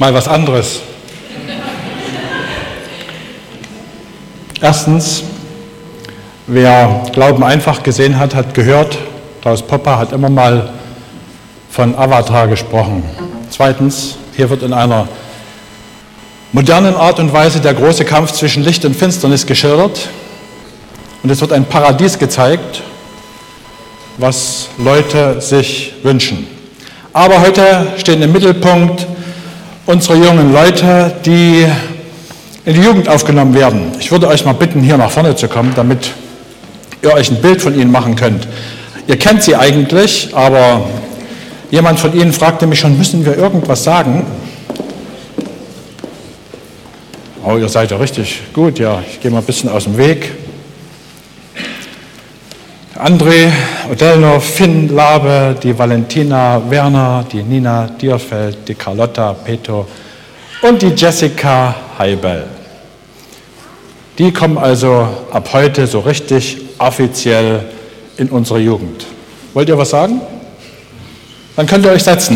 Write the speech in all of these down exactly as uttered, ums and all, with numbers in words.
Mal was anderes. Erstens, wer Glauben einfach gesehen hat, hat gehört, Klaus Popper hat immer mal von Avatar gesprochen. Zweitens, hier wird in einer modernen Art und Weise der große Kampf zwischen Licht und Finsternis geschildert. Und es wird ein Paradies gezeigt, was Leute sich wünschen. Aber heute stehen im Mittelpunkt unsere jungen Leute, die in die Jugend aufgenommen werden. Ich würde euch mal bitten, hier nach vorne zu kommen, damit ihr euch ein Bild von ihnen machen könnt. Ihr kennt sie eigentlich, aber jemand von ihnen fragte mich schon, müssen wir irgendwas sagen? Oh, ihr seid ja richtig gut, ja, ich gehe mal ein bisschen aus dem Weg. André, Odelno, Finn, Labe, die Valentina, Werner, die Nina Dierfeld, die Carlotta, Peto und die Jessica Heibel. Die kommen also ab heute so richtig offiziell in unsere Jugend. Wollt ihr was sagen? Dann könnt ihr euch setzen.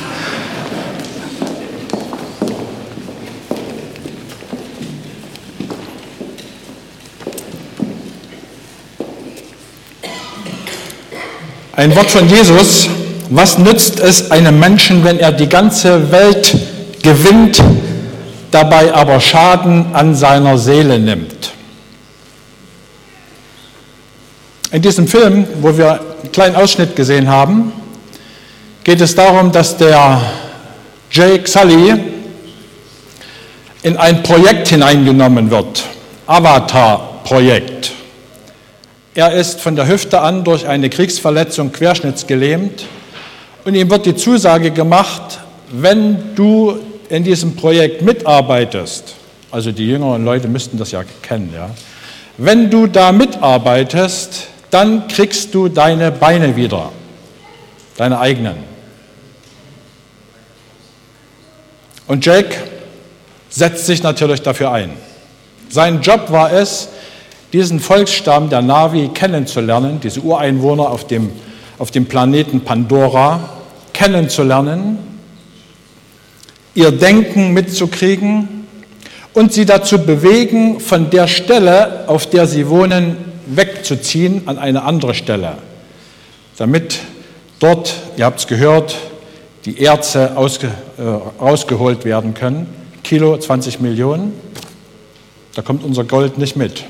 Ein Wort von Jesus: Was nützt es einem Menschen, wenn er die ganze Welt gewinnt, dabei aber Schaden an seiner Seele nimmt? In diesem Film, wo wir einen kleinen Ausschnitt gesehen haben, geht es darum, dass der Jake Sully in ein Projekt hineingenommen wird, Avatar-Projekt. Er ist von der Hüfte an durch eine Kriegsverletzung querschnittsgelähmt und ihm wird die Zusage gemacht, wenn du in diesem Projekt mitarbeitest, also die jüngeren Leute müssten das ja kennen, ja, wenn du da mitarbeitest, dann kriegst du deine Beine wieder, deine eigenen. Und Jake setzt sich natürlich dafür ein. Sein Job war es, diesen Volksstamm der Na'vi kennenzulernen, diese Ureinwohner auf dem, auf dem Planeten Pandora kennenzulernen, ihr Denken mitzukriegen und sie dazu bewegen, von der Stelle, auf der sie wohnen, wegzuziehen an eine andere Stelle, damit dort, ihr habt es gehört, die Erze ausge, äh, rausgeholt werden können. Kilo, zwanzig Millionen, da kommt unser Gold nicht mit.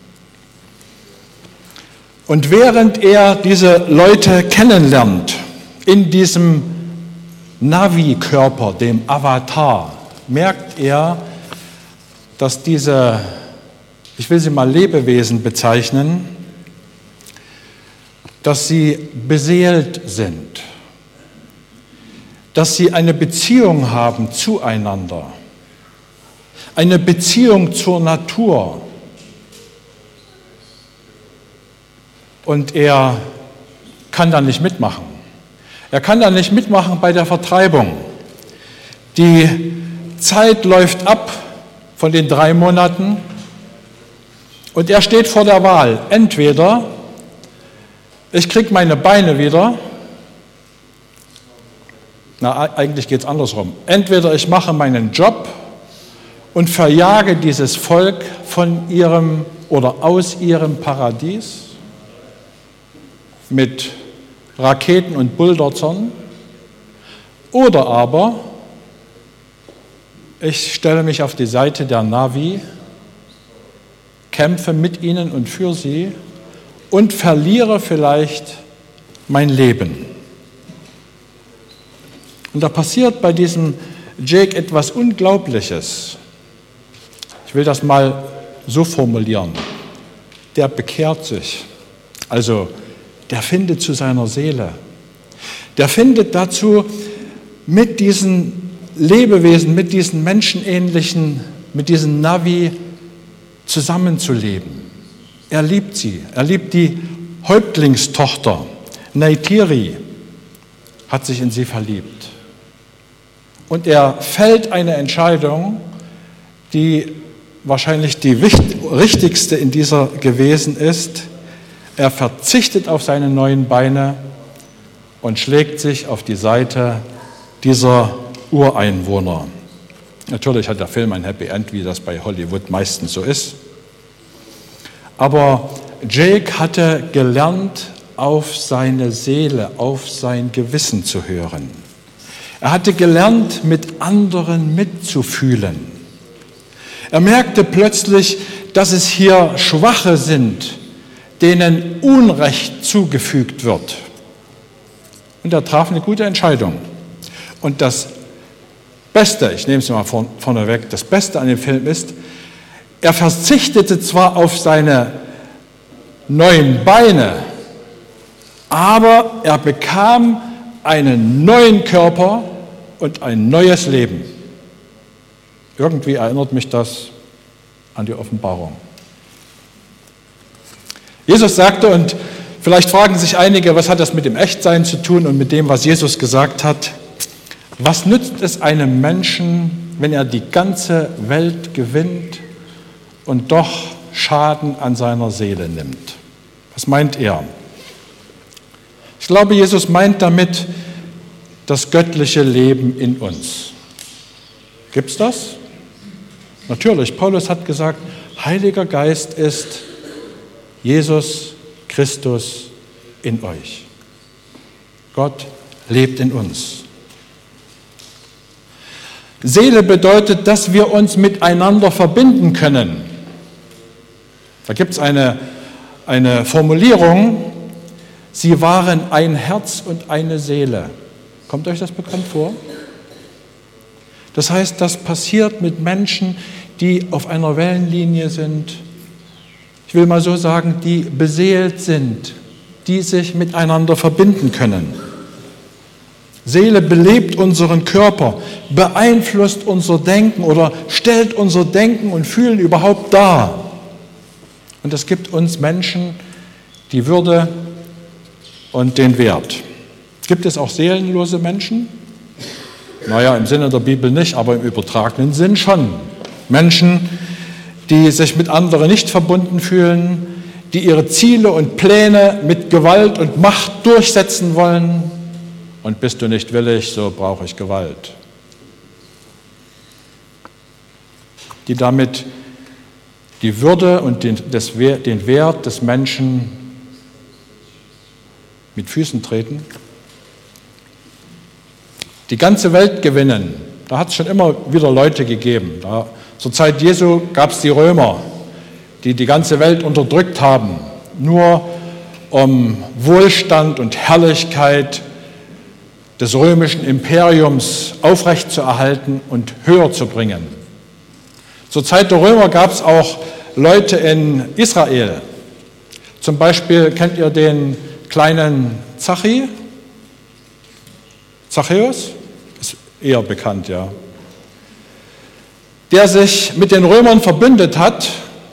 Und während er diese Leute kennenlernt, in diesem Navi-Körper, dem Avatar, merkt er, dass diese, ich will sie mal Lebewesen bezeichnen, dass sie beseelt sind, dass sie eine Beziehung haben zueinander, eine Beziehung zur Natur. Und er kann da nicht mitmachen. Er kann da nicht mitmachen bei der Vertreibung. Die Zeit läuft ab von den drei Monaten und er steht vor der Wahl. Entweder ich kriege meine Beine wieder, na eigentlich geht es andersrum. Entweder ich mache meinen Job und verjage dieses Volk von ihrem oder aus ihrem Paradies mit Raketen und Bulldozern, oder aber ich stelle mich auf die Seite der Na'vi, kämpfe mit ihnen und für sie und verliere vielleicht mein Leben. Und da passiert bei diesem Jake etwas Unglaubliches. Ich will das mal so formulieren. Der bekehrt sich. Also der findet zu seiner Seele. Der findet dazu, mit diesen Lebewesen, mit diesen menschenähnlichen, mit diesen Na'vi zusammenzuleben. Er liebt sie. Er liebt die Häuptlingstochter. Neytiri hat sich in sie verliebt. Und er fällt eine Entscheidung, die wahrscheinlich die richtigste in dieser gewesen ist. Er verzichtet auf seine neuen Beine und schlägt sich auf die Seite dieser Ureinwohner. Natürlich hat der Film ein Happy End, wie das bei Hollywood meistens so ist. Aber Jake hatte gelernt, auf seine Seele, auf sein Gewissen zu hören. Er hatte gelernt, mit anderen mitzufühlen. Er merkte plötzlich, dass es hier Schwache sind, denen Unrecht zugefügt wird. Und er traf eine gute Entscheidung. Und das Beste, ich nehme es mal vorne weg, das Beste an dem Film ist, er verzichtete zwar auf seine neuen Beine, aber er bekam einen neuen Körper und ein neues Leben. Irgendwie erinnert mich das an die Offenbarung. Jesus sagte, und vielleicht fragen sich einige, was hat das mit dem Echtsein zu tun und mit dem, was Jesus gesagt hat? Was nützt es einem Menschen, wenn er die ganze Welt gewinnt und doch Schaden an seiner Seele nimmt? Was meint er? Ich glaube, Jesus meint damit das göttliche Leben in uns. Gibt es das? Natürlich, Paulus hat gesagt, Heiliger Geist ist Jesus Christus in euch. Gott lebt in uns. Seele bedeutet, dass wir uns miteinander verbinden können. Da gibt es eine, eine Formulierung, sie waren ein Herz und eine Seele. Kommt euch das bekannt vor? Das heißt, das passiert mit Menschen, die auf einer Wellenlinie sind, ich will mal so sagen, die beseelt sind, die sich miteinander verbinden können. Seele belebt unseren Körper, beeinflusst unser Denken oder stellt unser Denken und Fühlen überhaupt dar. Und das gibt uns Menschen die Würde und den Wert. Gibt es auch seelenlose Menschen? Naja, im Sinne der Bibel nicht, aber im übertragenen Sinn schon. Menschen, die sich mit anderen nicht verbunden fühlen, die ihre Ziele und Pläne mit Gewalt und Macht durchsetzen wollen. Und bist du nicht willig, so brauche ich Gewalt. Die damit die Würde und den, des, den Wert des Menschen mit Füßen treten. Die ganze Welt gewinnen, da hat es schon immer wieder Leute gegeben. Da, zur Zeit Jesu gab es die Römer, die die ganze Welt unterdrückt haben, nur um Wohlstand und Herrlichkeit des römischen Imperiums aufrechtzuerhalten und höher zu bringen. Zur Zeit der Römer gab es auch Leute in Israel. Zum Beispiel kennt ihr den kleinen Zachi? Zachäus? Ist eher bekannt, ja. Der sich mit den Römern verbündet hat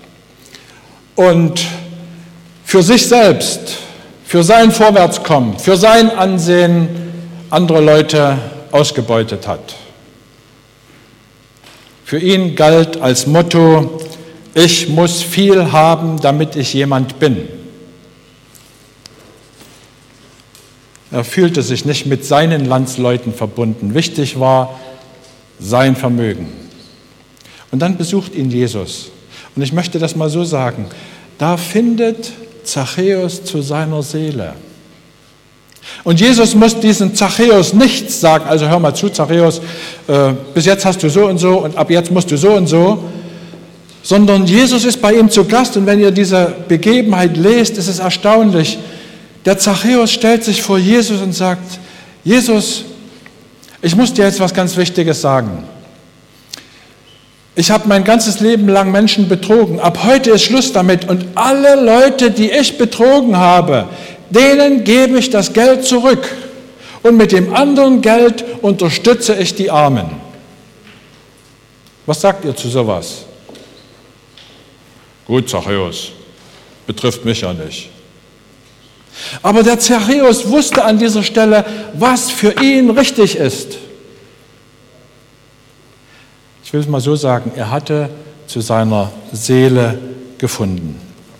und für sich selbst, für sein Vorwärtskommen, für sein Ansehen andere Leute ausgebeutet hat. Für ihn galt als Motto, ich muss viel haben, damit ich jemand bin. Er fühlte sich nicht mit seinen Landsleuten verbunden. Wichtig war sein Vermögen. Und dann besucht ihn Jesus. Und ich möchte das mal so sagen, da findet Zachäus zu seiner Seele. Und Jesus muss diesem Zachäus nichts sagen, also hör mal zu, Zachäus, äh, bis jetzt hast du so und so und ab jetzt musst du so und so, sondern Jesus ist bei ihm zu Gast und wenn ihr diese Begebenheit lest, ist es erstaunlich. Der Zachäus stellt sich vor Jesus und sagt, Jesus, ich muss dir jetzt was ganz Wichtiges sagen. Ich habe mein ganzes Leben lang Menschen betrogen, ab heute ist Schluss damit und alle Leute, die ich betrogen habe, denen gebe ich das Geld zurück und mit dem anderen Geld unterstütze ich die Armen. Was sagt ihr zu sowas? Gut, Zachäus, betrifft mich ja nicht. Aber der Zachäus wusste an dieser Stelle, was für ihn richtig ist. Ich will es mal so sagen, er hatte zu seiner Seele gefunden.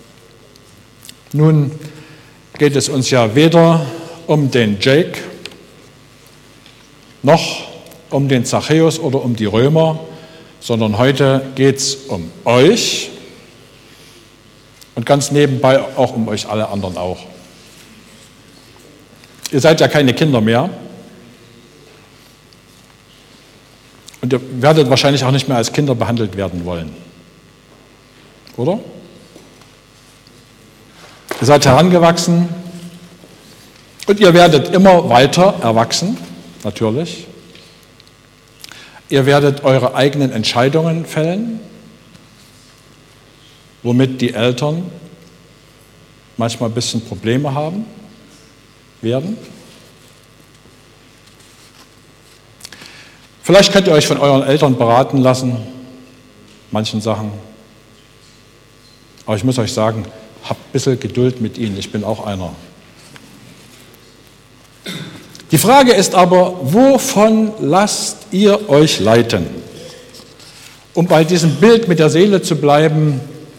Nun geht es uns ja weder um den Jake, noch um den Zachäus oder um die Römer, sondern heute geht es um euch und ganz nebenbei auch um euch alle anderen auch. Ihr seid ja keine Kinder mehr und ihr werdet wahrscheinlich auch nicht mehr als Kinder behandelt werden wollen, oder? Ihr seid herangewachsen und ihr werdet immer weiter erwachsen, natürlich. Ihr werdet eure eigenen Entscheidungen fällen, womit die Eltern manchmal ein bisschen Probleme haben werden. Vielleicht könnt ihr euch von euren Eltern beraten lassen, manchen Sachen. Aber ich muss euch sagen, habt ein bisschen Geduld mit ihnen, ich bin auch einer. Die Frage ist aber, wovon lasst ihr euch leiten? Um bei diesem Bild mit der Seele zu bleiben,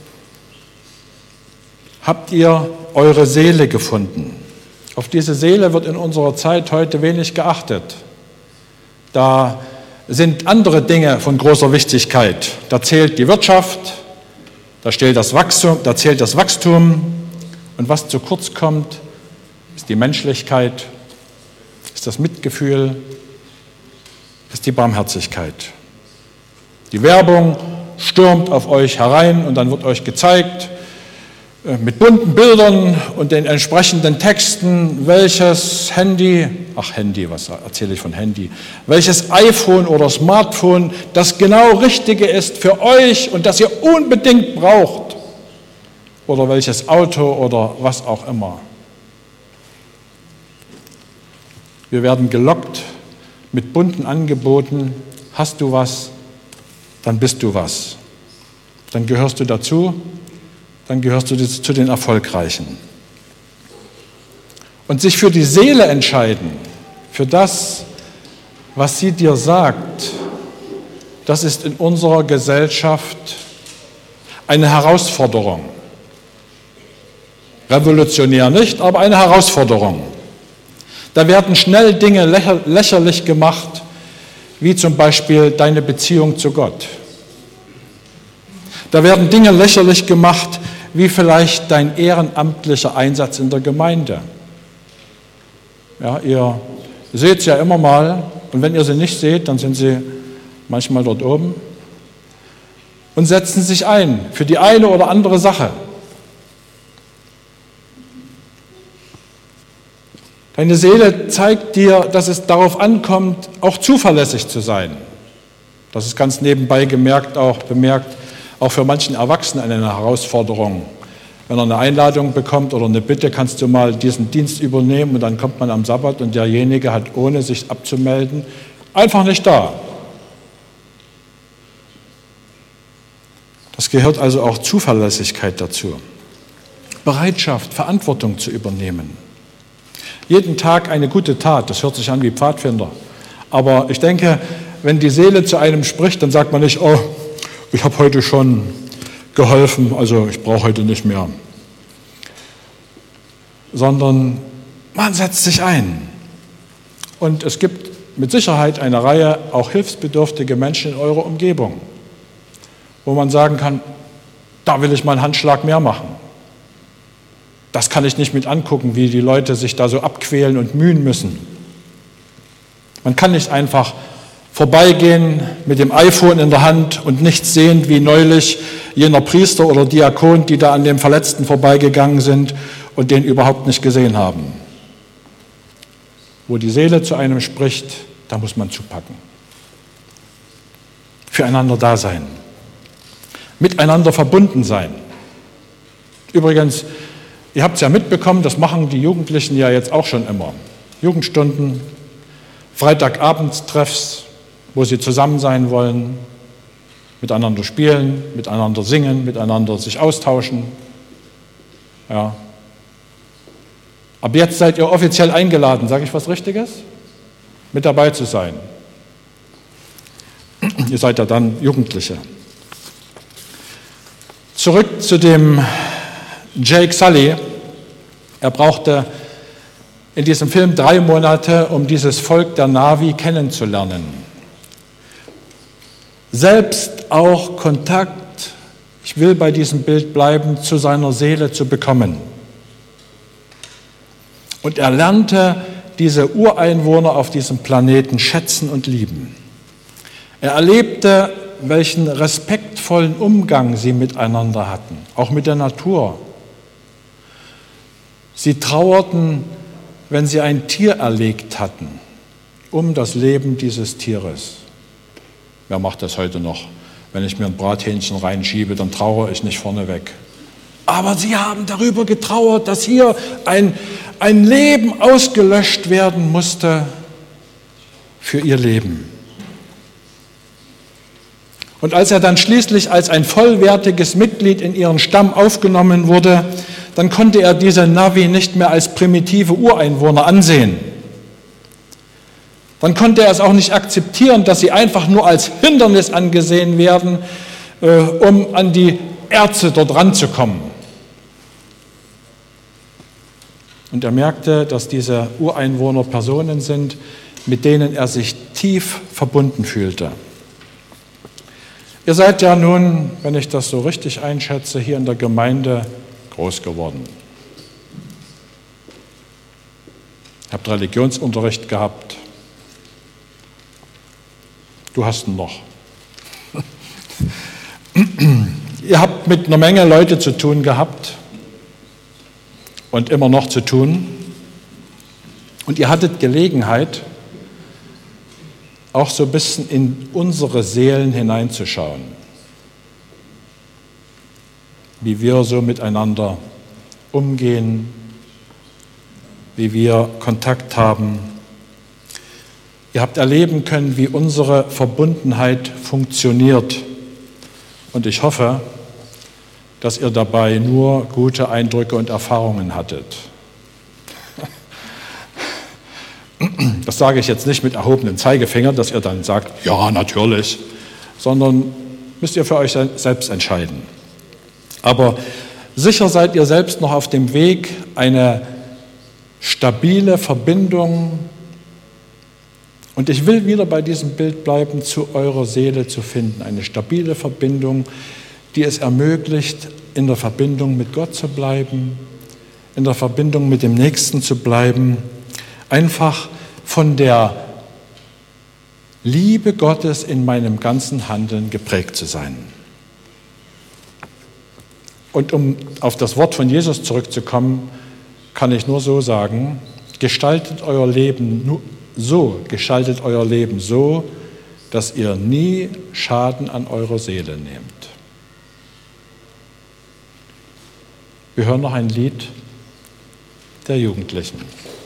habt ihr eure Seele gefunden. Auf diese Seele wird in unserer Zeit heute wenig geachtet. Da sind andere Dinge von großer Wichtigkeit. Da zählt die Wirtschaft, da zählt das Wachstum, da zählt das Wachstum. Und was zu kurz kommt, ist die Menschlichkeit, ist das Mitgefühl, ist die Barmherzigkeit. Die Werbung stürmt auf euch herein und dann wird euch gezeigt, mit bunten Bildern und den entsprechenden Texten, welches Handy, ach Handy, was erzähle ich von Handy, welches iPhone oder Smartphone das genau Richtige ist für euch und das ihr unbedingt braucht oder welches Auto oder was auch immer. Wir werden gelockt mit bunten Angeboten. Hast du was, dann bist du was. Dann gehörst du dazu. Dann gehörst du zu den Erfolgreichen. Und sich für die Seele entscheiden, für das, was sie dir sagt, das ist in unserer Gesellschaft eine Herausforderung. Revolutionär nicht, aber eine Herausforderung. Da werden schnell Dinge lächerlich gemacht, wie zum Beispiel deine Beziehung zu Gott. Da werden Dinge lächerlich gemacht, wie vielleicht dein ehrenamtlicher Einsatz in der Gemeinde. Ja, ihr seht es ja immer mal, und wenn ihr sie nicht seht, dann sind sie manchmal dort oben und setzen sich ein für die eine oder andere Sache. Deine Seele zeigt dir, dass es darauf ankommt, auch zuverlässig zu sein. Das ist ganz nebenbei gemerkt, auch bemerkt, auch für manchen Erwachsenen eine Herausforderung. Wenn er eine Einladung bekommt oder eine Bitte, kannst du mal diesen Dienst übernehmen und dann kommt man am Sabbat und derjenige hat, ohne sich abzumelden, einfach nicht da. Das gehört also auch Zuverlässigkeit dazu. Bereitschaft, Verantwortung zu übernehmen. Jeden Tag eine gute Tat, das hört sich an wie Pfadfinder. Aber ich denke, wenn die Seele zu einem spricht, dann sagt man nicht, oh, ich habe heute schon geholfen, also ich brauche heute nicht mehr. Sondern man setzt sich ein. Und es gibt mit Sicherheit eine Reihe auch hilfsbedürftige Menschen in eurer Umgebung, wo man sagen kann, da will ich mal einen Handschlag mehr machen. Das kann ich nicht mit angucken, wie die Leute sich da so abquälen und mühen müssen. Man kann nicht einfach vorbeigehen mit dem iPhone in der Hand und nichts sehen, wie neulich jener Priester oder Diakon, die da an dem Verletzten vorbeigegangen sind und den überhaupt nicht gesehen haben. Wo die Seele zu einem spricht, da muss man zupacken. Füreinander da sein. Miteinander verbunden sein. Übrigens, ihr habt es ja mitbekommen, das machen die Jugendlichen ja jetzt auch schon immer. Jugendstunden, Freitagabendstreffs, wo sie zusammen sein wollen, miteinander spielen, miteinander singen, miteinander sich austauschen. Ja. Ab jetzt seid ihr offiziell eingeladen, sage ich was Richtiges? Mit dabei zu sein. Ihr seid ja dann Jugendliche. Zurück zu dem Jake Sully. Er brauchte in diesem Film drei Monate, um dieses Volk der Na'vi kennenzulernen. selbst auch Kontakt, ich will bei diesem Bild bleiben, zu seiner Seele zu bekommen. Und er lernte diese Ureinwohner auf diesem Planeten schätzen und lieben. Er erlebte, welchen respektvollen Umgang sie miteinander hatten, auch mit der Natur. Sie trauerten, wenn sie ein Tier erlegt hatten, um das Leben dieses Tieres. Wer macht das heute noch? Wenn ich mir ein Brathähnchen reinschiebe, dann trauere ich nicht vorneweg. Aber sie haben darüber getrauert, dass hier ein, ein Leben ausgelöscht werden musste für ihr Leben. Und als er dann schließlich als ein vollwertiges Mitglied in ihren Stamm aufgenommen wurde, dann konnte er diese Navi nicht mehr als primitive Ureinwohner ansehen. Dann konnte er es auch nicht akzeptieren, dass sie einfach nur als Hindernis angesehen werden, äh, um an die Erze dort ranzukommen. Und er merkte, dass diese Ureinwohner Personen sind, mit denen er sich tief verbunden fühlte. Ihr seid ja nun, wenn ich das so richtig einschätze, hier in der Gemeinde groß geworden. Ihr habt Religionsunterricht gehabt. Du hast ihn noch. Ihr habt mit einer Menge Leute zu tun gehabt und immer noch zu tun. Und ihr hattet Gelegenheit, auch so ein bisschen in unsere Seelen hineinzuschauen, wie wir so miteinander umgehen, wie wir Kontakt haben. Ihr habt erleben können, wie unsere Verbundenheit funktioniert. Und ich hoffe, dass ihr dabei nur gute Eindrücke und Erfahrungen hattet. Das sage ich jetzt nicht mit erhobenem Zeigefinger, dass ihr dann sagt, ja, natürlich, sondern müsst ihr für euch selbst entscheiden. Aber sicher seid ihr selbst noch auf dem Weg, eine stabile Verbindung, und ich will wieder bei diesem Bild bleiben, zu eurer Seele zu finden. Eine stabile Verbindung, die es ermöglicht, in der Verbindung mit Gott zu bleiben, in der Verbindung mit dem Nächsten zu bleiben, einfach von der Liebe Gottes in meinem ganzen Handeln geprägt zu sein. Und um auf das Wort von Jesus zurückzukommen, kann ich nur so sagen, gestaltet euer Leben nur so, gestaltet euer Leben so, dass ihr nie Schaden an eurer Seele nehmt. Wir hören noch ein Lied der Jugendlichen.